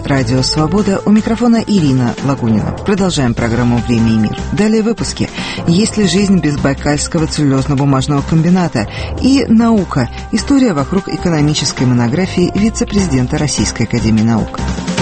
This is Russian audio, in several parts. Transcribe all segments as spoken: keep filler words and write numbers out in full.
Радио Свобода. У микрофона Ирина Лагунина. Продолжаем программу «Время и мир». Далее выпуски. Есть ли жизнь без Байкальского целлюлозно-бумажного комбината? И наука. История вокруг экономической монографии вице-президента Российской академии наук.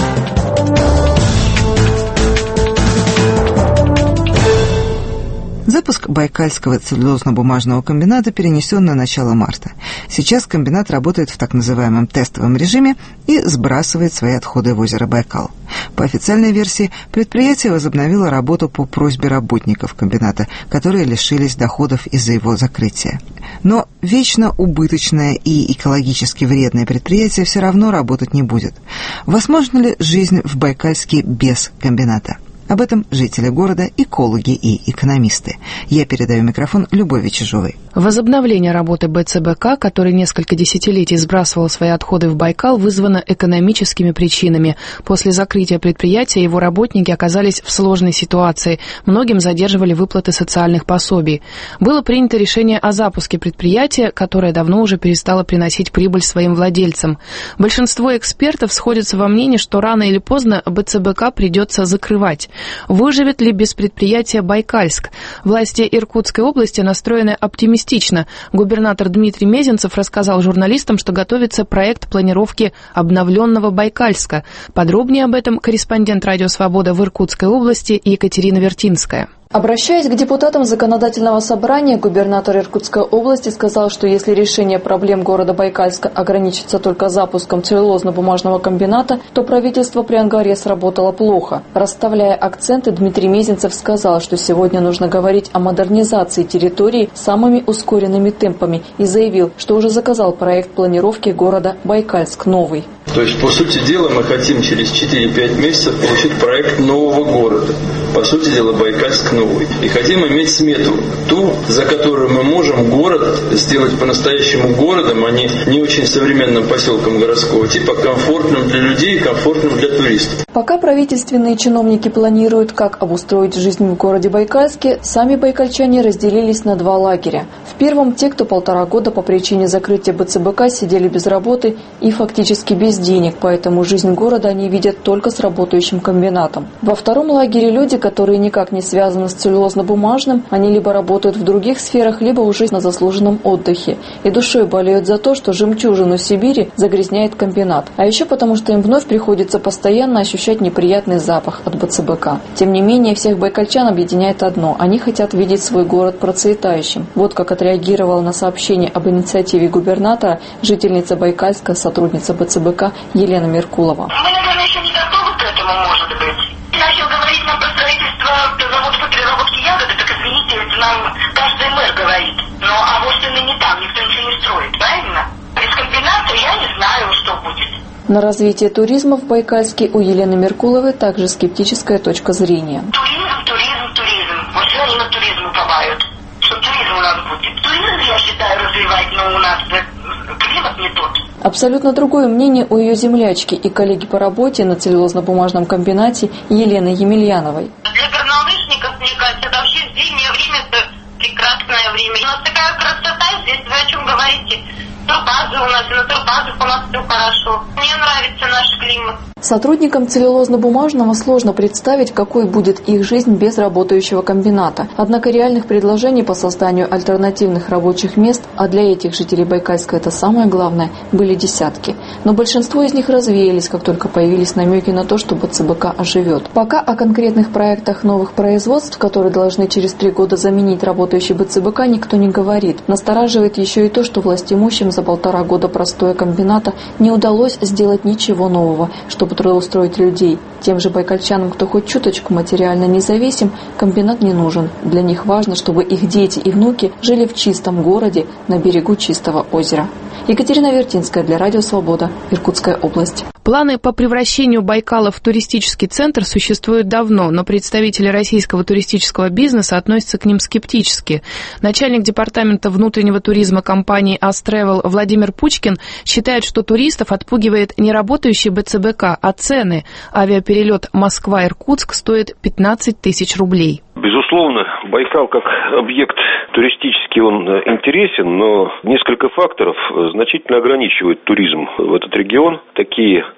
Запуск Байкальского целлюлозно-бумажного комбината перенесен на начало марта. Сейчас комбинат работает в так называемом тестовом режиме и сбрасывает свои отходы в озеро Байкал. По официальной версии, предприятие возобновило работу по просьбе работников комбината, которые лишились доходов из-за его закрытия. Но вечно убыточное и экологически вредное предприятие все равно работать не будет. Возможна ли жизнь в Байкальске без комбината? Об этом жители города, экологи и экономисты. Я передаю микрофон Любови Чижовой. Возобновление работы БЦБК, который несколько десятилетий сбрасывал свои отходы в Байкал, вызвано экономическими причинами. После закрытия предприятия его работники оказались в сложной ситуации. Многим задерживали выплаты социальных пособий. Было принято решение о запуске предприятия, которое давно уже перестало приносить прибыль своим владельцам. Большинство экспертов сходятся во мнении, что рано или поздно БЦБК придется закрывать. Выживет ли без предприятия Байкальск? Власти Иркутской области настроены оптимистично. Губернатор Дмитрий Мезенцев рассказал журналистам, что готовится проект планировки обновленного Байкальска. Подробнее об этом корреспондент Радио Свобода в Иркутской области Екатерина Вертинская. Обращаясь к депутатам Законодательного собрания, губернатор Иркутской области сказал, что если решение проблем города Байкальска ограничится только запуском целлюлозно-бумажного комбината, то правительство при Ангаре сработало плохо. Расставляя акценты, Дмитрий Мезенцев сказал, что сегодня нужно говорить о модернизации территории самыми ускоренными темпами и заявил, что уже заказал проект планировки города Байкальск-Новый. То есть, по сути дела, мы хотим через четыре-пять месяцев получить проект нового города. По сути дела, Байкальск новый. И хотим иметь смету, ту, за которую мы можем город сделать по-настоящему городом, а не, не очень современным поселком городского типа, комфортным для людей и комфортным для туристов. Пока правительственные чиновники планируют, как обустроить жизнь в городе Байкальске, сами байкальчане разделились на два лагеря. В первом те, кто полтора года по причине закрытия БЦБК сидели без работы и фактически без денег, поэтому жизнь города они видят только с работающим комбинатом. Во втором лагере люди, которые никак не связаны с целлюлозно-бумажным, они либо работают в других сферах, либо уже на заслуженном отдыхе. И душой болеют за то, что жемчужину Сибири загрязняет комбинат. А еще потому, что им вновь приходится постоянно ощущать неприятный запах от БЦБК. Тем не менее, всех байкальчан объединяет одно – они хотят видеть свой город процветающим. Вот как отреагировала на сообщение об инициативе губернатора жительница Байкальска, сотрудница БЦБК Елена Меркулова. Мы, наверное, еще не готовы к этому, может быть. Начал говорить нам про строительство завода по переработке ягоды, так извините, это нам каждый мэр говорит. Но а вот именно не там, никто ничего не строит, правильно? Без комбината я не знаю, что будет. На развитие туризма в Байкальске у Елены Меркуловой также скептическая точка зрения. Туризм, туризм, туризм. Вот все они на туризм уповают. Что туризм у нас будет. Туризм, я считаю, развивать, но у нас климат не тот. Абсолютно другое мнение у ее землячки и коллеги по работе на целлюлозно-бумажном комбинате Елены Емельяновой. Для горнолыжников, мне кажется, это вообще зимнее время, это прекрасное время. У нас такая красота здесь, вы о чем говорите? Турбазы у нас, и на турбазах у нас все хорошо. Мне нравится наш климат. Сотрудникам целлюлозно-бумажного сложно представить, какой будет их жизнь без работающего комбината. Однако реальных предложений по созданию альтернативных рабочих мест, а для этих жителей Байкальска это самое главное, были десятки. Но большинство из них развеялись, как только появились намеки на то, что БЦБК оживет. Пока о конкретных проектах новых производств, которые должны через три года заменить работающий БЦБК, никто не говорит. Настораживает еще и то, что властимущим за полтора года простоя комбината не удалось сделать ничего нового, чтобы трудоустроить людей. Тем же байкальчанам, кто хоть чуточку материально независим, комбинат не нужен. Для них важно, чтобы их дети и внуки жили в чистом городе на берегу чистого озера. Екатерина Вертинская для Радио Свобода, Иркутская область. Планы по превращению Байкала в туристический центр существуют давно, но представители российского туристического бизнеса относятся к ним скептически. Начальник департамента внутреннего туризма компании «Астревел» Владимир Пучкин считает, что туристов отпугивает не работающий БЦБК, а цены. Авиаперелет Москва-Иркутск стоит пятнадцать тысяч рублей. Безусловно, Байкал как объект туристический, он интересен, но несколько факторов значительно ограничивают туризм в этот регион. Такие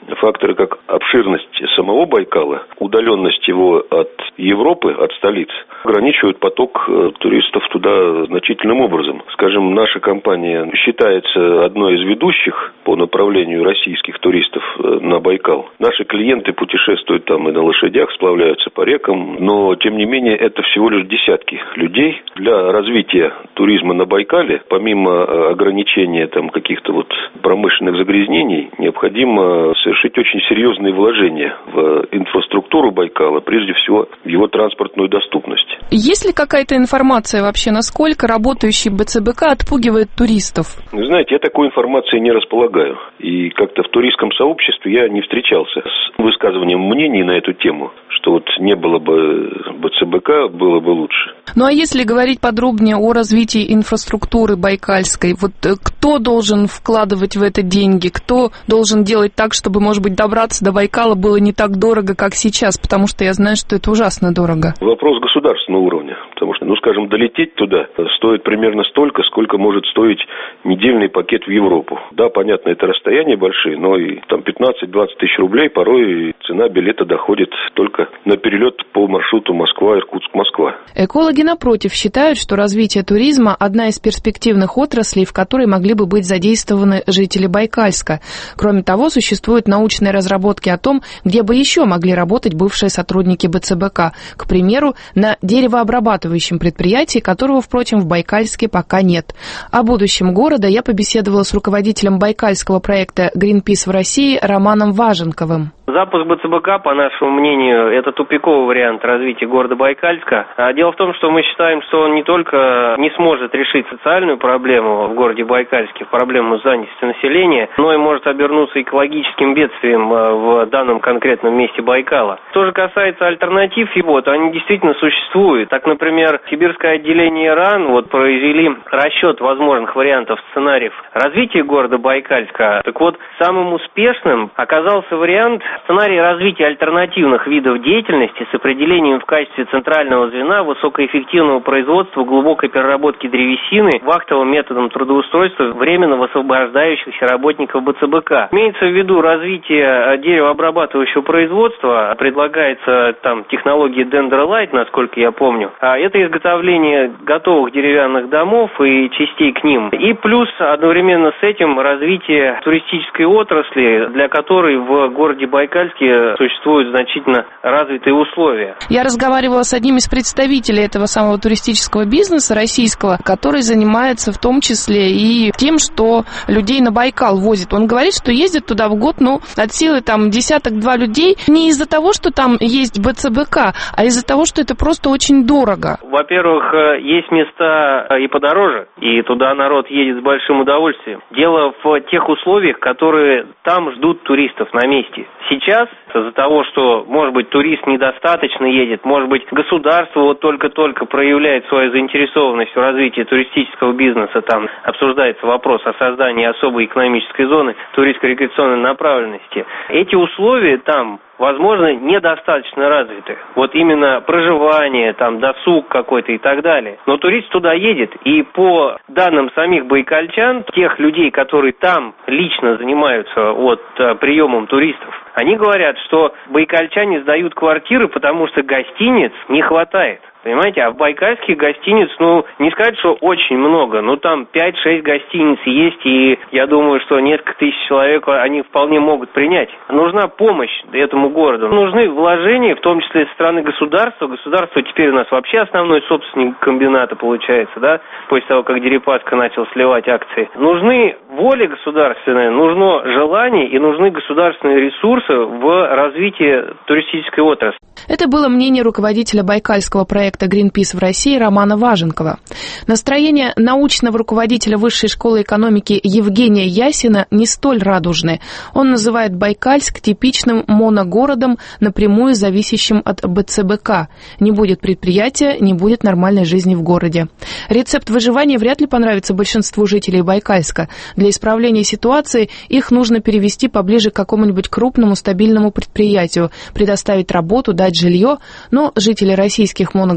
факторы, как обширность самого Байкала, удаленность его от Европы, от столиц, ограничивают поток туристов туда значительным образом. Скажем, наша компания считается одной из ведущих по направлению российских туристов на Байкал. Наши клиенты путешествуют там и на лошадях, сплавляются по рекам, но, тем не менее, это всего лишь десятки людей. Для развития туризма на Байкале, помимо ограничения там каких-то вот промышленных загрязнений, необходимо совершить очень серьезные вложения в инфраструктуру Байкала, прежде всего в его транспортную доступность. Есть ли какая-то информация вообще, насколько работающий БЦБК отпугивает туристов? Вы знаете, я такой информацией не располагаю. И как-то в туристском сообществе я не встречался с высказыванием мнений на эту тему, что вот не было бы БЦБК, было бы лучше. Ну а если говорить подробнее о развитии инфраструктуры байкальской, вот кто должен вкладывать в это деньги, кто должен делать так, чтобы, может быть, добраться до Байкала было не так дорого, как сейчас, потому что я знаю, что это ужасно дорого. Вопрос государственного уровня, потому что, ну, скажем, долететь туда стоит примерно столько, сколько может стоить недельный пакет в Европу. Да, понятно, это расстояния большие, но и там пятнадцать-двадцать тысяч рублей порой цена билета доходит только на перелет по маршруту Москва-Иркутск-Москва. Экологи, напротив, считают, что развитие туризма – одна из перспективных отраслей, в которой могли бы быть задействованы жители Байкальска. Кроме того, существуют научные разработки о том, где бы еще могли работать бывшие сотрудники БЦБК. К примеру, на деревообрабатывающем предприятии, которого, впрочем, в Байкальске пока нет. О будущем города я побеседовала с руководителем байкальского проекта Greenpeace в России Романом Важенковым. Запуск БЦБК, по нашему мнению, это тупиковый вариант развития города Байкальска. Дело в том, что мы считаем, что он не только не сможет решить социальную проблему в городе Байкальске, проблему занятости населения, но и может обернуться экологическим бедствием в данном конкретном месте Байкала. Что же касается альтернатив его, то они действительно существуют. Так, например, сибирское отделение РАН вот произвели расчет возможных вариантов сценариев развития города Байкальска. Так вот, самым успешным оказался вариант сценарий развития альтернативных видов деятельности с определением в качестве центрального звена высокоэффективного производства глубокой переработки древесины вахтовым методом трудоустройства временно высвобождающихся работников БЦБК. Имеется в виду развитие деревообрабатывающего производства, предлагается там технология Dendrolight, насколько я помню. А это изготовление готовых деревянных домов и частей к ним. И плюс одновременно с этим развитие туристической отрасли, для которой в городе Байкальске существуют значительно развитые условия. Я разговаривала с одним из представителей этого самого туристического бизнеса российского, который занимается в том числе и тем, что людей на Байкал возит. Он говорит, что ездит туда в год, ну, от силы там десяток-два людей, не из-за того, что там есть БЦБК, а из-за того, что это просто очень дорого. Во-первых, есть места и подороже, и туда народ едет с большим удовольствием. Дело в тех условиях, которые там ждут туристов на месте. Сейчас из-за того, что, может быть, турист недостаточно едет, может быть, государство вот только-только проявляет свою заинтересованность в развитии туристического бизнеса, там обсуждается вопрос о создании особой экономической зоны туристско-рекреационной направленности. Эти условия там, возможно, недостаточно развиты. Вот именно проживание, там, досуг какой-то и так далее. Но турист туда едет, и по данным самих байкальчан, тех людей, которые там лично занимаются вот, приемом туристов, они говорят, что байкальчане сдают квартиры, потому что гостиниц не хватает. Понимаете, а в байкальских гостиниц, ну, не сказать, что очень много, но там пять-шесть гостиниц есть, и я думаю, что несколько тысяч человек они вполне могут принять. Нужна помощь этому городу. Нужны вложения, в том числе со стороны государства. Государство теперь у нас вообще основной собственник комбината получается, да, после того, как Дерипаска начал сливать акции. Нужны воля государственная, нужно желание и нужны государственные ресурсы в развитии туристической отрасли. Это было мнение руководителя байкальского проекта Greenpeace в России Романа Важенкова. Настроение научного руководителя Высшей школы экономики Евгения Ясина не столь радужны. Он называет Байкальск типичным моногородом, напрямую зависящим от БЦБК. Не будет предприятия, не будет нормальной жизни в городе. Рецепт выживания вряд ли понравится большинству жителей Байкальска. Для исправления ситуации их нужно перевести поближе к какому-нибудь крупному стабильному предприятию, предоставить работу, дать жилье, но жители российских моногородов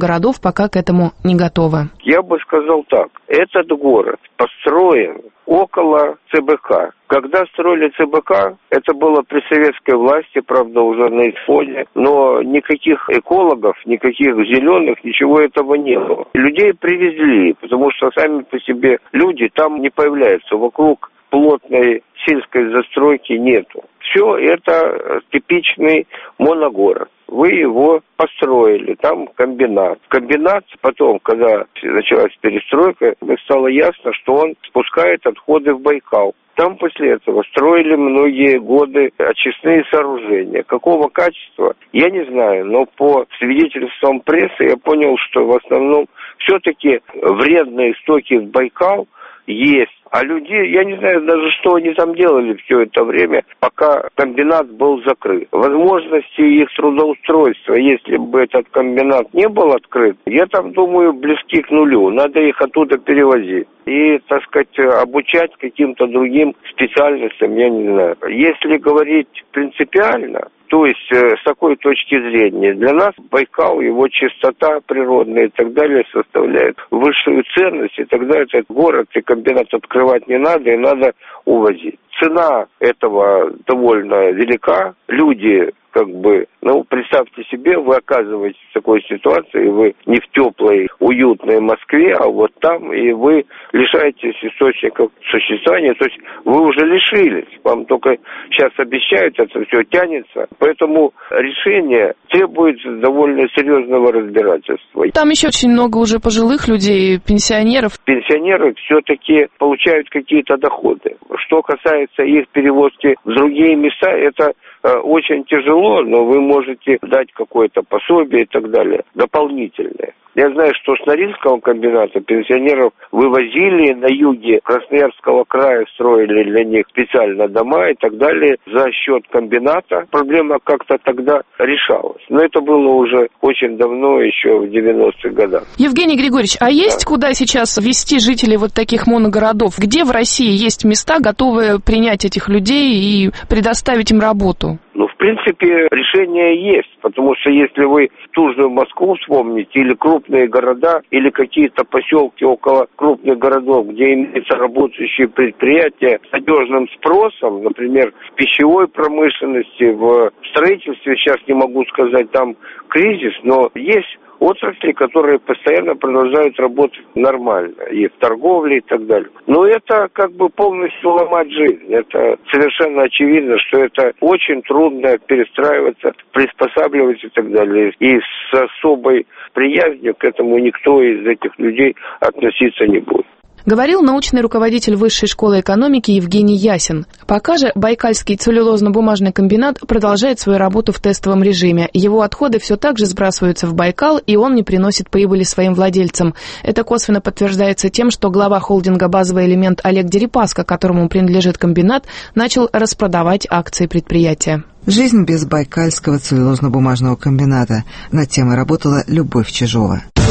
моногородов пока к этому не готовы. Я бы сказал так. Этот город построен около ЦБК. Когда строили ЦБК, это было при советской власти, правда, уже на исходе, но никаких экологов, никаких зеленых, ничего этого не было. Людей привезли, потому что сами по себе люди там не появляются, вокруг плотной сельской застройки нету. Все это типичный моногород. Вы его построили, там комбинат. Комбинат потом, когда началась перестройка, стало ясно, что он спускает отходы в Байкал. Там после этого строили многие годы очистные сооружения. Какого качества, я не знаю, но по свидетельствам прессы я понял, что в основном все-таки вредные стоки в Байкал есть. А люди, я не знаю даже, что они там делали все это время, пока комбинат был закрыт. Возможности их трудоустройства, если бы этот комбинат не был открыт, я там думаю, близки к нулю. Надо их оттуда перевозить. И, так сказать, обучать каким-то другим специальностям, я не знаю. Если говорить принципиально, то есть с такой точки зрения, для нас Байкал, его чистота природная и так далее составляет высшую ценность, и тогда этот город и комбинат открывать не надо, и надо увозить. Цена этого довольно велика. Люди, как бы, ну, представьте себе, вы оказываетесь в такой ситуации, вы не в теплой, уютной Москве, а вот там, и вы лишаетесь источников существования, то есть вы уже лишились, вам только сейчас обещают, это все тянется, поэтому решение требует довольно серьезного разбирательства. Там еще очень много уже пожилых людей, пенсионеров. Пенсионеры все-таки получают какие-то доходы. Что касается их перевозки в другие места, это очень тяжело, но вы можете дать какое-то пособие и так далее, дополнительное. Я знаю, что с Норильского комбината пенсионеров вывозили на юге Красноярского края, строили для них специально дома и так далее за счет комбината. Проблема как-то тогда решалась. Но это было уже очень давно, еще в девяностых годах. Евгений Григорьевич, а есть да. куда сейчас везти жителей вот таких моногородов? Где в России есть места, готовые принять этих людей и предоставить им работу? Ну, в принципе, решение есть, потому что если вы ту же Москву вспомните, или крупные города, или какие-то поселки около крупных городов, где имеются работающие предприятия с надежным спросом, например, в пищевой промышленности, в строительстве, сейчас не могу сказать, там кризис, но есть отрасли, которые постоянно продолжают работать нормально, и в торговле и так далее. Но это как бы полностью ломать жизнь. Это совершенно очевидно, что это очень трудно перестраиваться, приспосабливаться и так далее. И с особой приязнью к этому никто из этих людей относиться не будет. Говорил научный руководитель Высшей школы экономики Евгений Ясин. Пока же Байкальский целлюлозно-бумажный комбинат продолжает свою работу в тестовом режиме. Его отходы все так же сбрасываются в Байкал, и он не приносит прибыли своим владельцам. Это косвенно подтверждается тем, что глава холдинга «Базовый элемент» Олег Дерипаска, которому принадлежит комбинат, начал распродавать акции предприятия. Жизнь без Байкальского целлюлозно-бумажного комбината. Над темой работала Любовь Чижова.